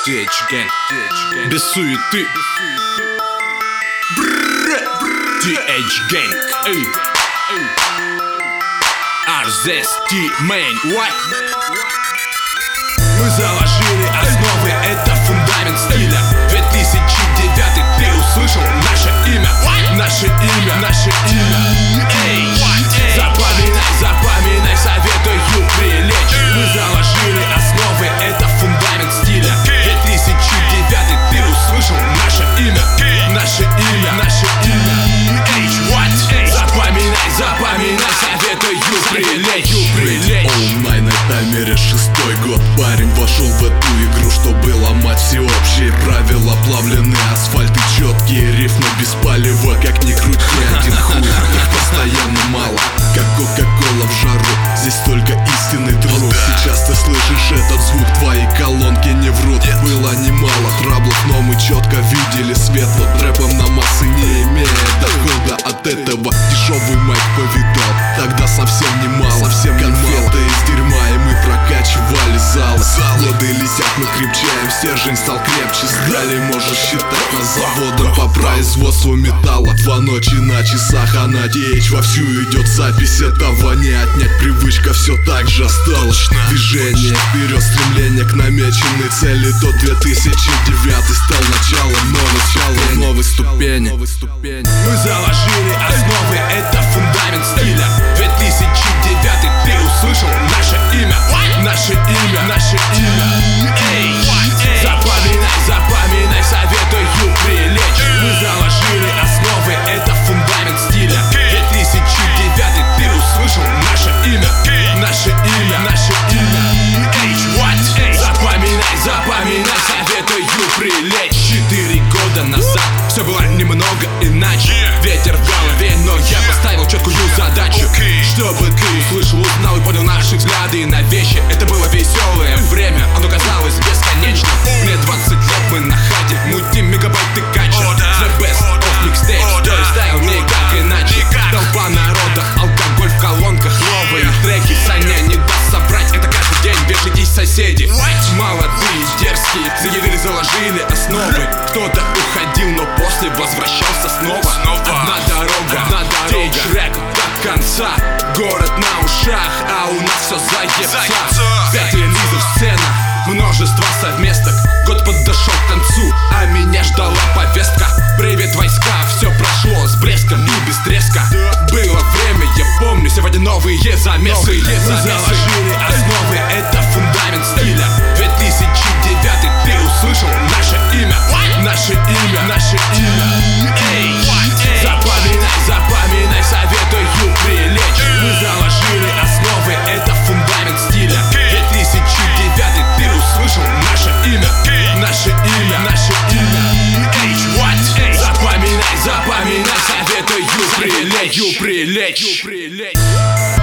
Без суеты. TH Gang. RZT Main. Мы заложили основы, это фундамент стиля. 2009, ты услышал наше имя. Наше имя, наше имя. Запоминай, запоминай, советую прилечь. Мы заложили основы, это фундамент стиля. 2009, ты услышал наше имя. Наше имя, наше имя. Запоминай, запоминай, советую прилечь. Онлайн на таймере 6-й год. Парень вошел в эту игру, чтобы ломать всеобщие правила. Плавленый асфальт и четкие рифмы без палева. Как ни крути, один хуй, их постоянно мало. Как кока-кола в жару, здесь только истинный труд. Сейчас ты слышишь этот звук, твои колонки не врут. Было немало траблов, но мы четко видели свет. Но трэпом на массы не имея дохода от этого. Дешевый майк повидал, тогда совсем немало. Конфеты из дерьма, и мы прокачивали залы. Годы летят, мы крепчаем, стержень стал крепче. Стали, можешь считать нас заводом по производству металла. 2 ночи на часах, а на DH вовсю идет запись. Этого не отнять, привычка все так же осталась. Движение вперед, стремление к намеченной цели. Тот 2009 стал началом новой ступени. Мы заложили основы, это фундамент стиля. 2009, ты услышал наше имя. Наше имя, наше имя. Запоминай, запоминай, советую прилечь. Мы заложили основы, это фундамент стиля. 2009, ты услышал наше имя. Наше имя, наше имя. Запоминай, запоминай, советую прилечь. 4 года назад все было немного иначе. Ветер в голове, но я поставил четкую задачу, чтобы ты услышал, узнал и понял наши взгляды на вещи. Это было веселое время, оно казалось бесконечным. Мне 20 лет, мы на хате, мутим мегабайты кача. The best of mixtape, твой стайл никак иначе. Толпа народа, алкоголь в колонках, новые треки. Саня не даст собрать, это каждый день, вешайтесь соседи. Молодые, дерзкие, заявили, заложили основы. Кто-то уходил, но после возвращался снова. Одна дорога, трек до конца. Город на ушах, а у нас все заебца. 5 релизов, сцена, множество совместок. Год подошел к концу, а меня ждала повестка. Привет, войска, все прошло с блеском и без треска. Было время, я помню, сегодня новые замесы. Мы заложили основы, это фундамент стиля. 2009, ты услышал наше имя. Наше имя, наше имя. Запоминай, запоминай, советую прилечь. Мы заложили основы, это фундамент стиля. 2009, ты услышал наше имя. Наше имя, наше имя. Запоминай, запоминай, советую прилечь.